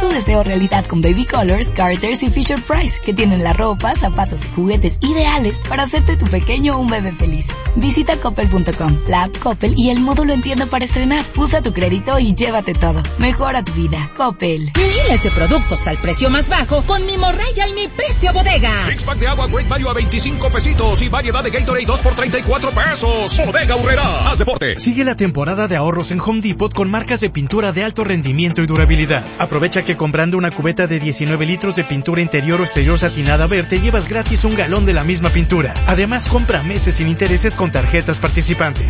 tu deseo realidad con Baby Colors, Carter's y Fisher Price, que tienen la ropa, zapatos y juguetes ideales para hacerte tu pequeño un bebé feliz. Visita Coppel.com, la app Coppel y el módulo Entiendo para estrenar. Usa tu crédito y llévate todo. Mejora tu vida. Coppel. Miles de productos al precio más bajo con Mimo Raya y Mi Precio Bodega. Six-pack de agua Great Value a 25 pesitos y variedad de Gatorade 2 por 34 pesos. Bodega Aurrerá. Haz deporte. Sigue la temporada de ahorros en Home Depot con marcas de pintura de alto rendimiento y durabilidad. Aprovecha que comprando una cubeta de 19 litros de pintura interior o exterior satinada verde llevas gratis un galón de la misma pintura. Además, compra meses sin intereses con tarjetas participantes.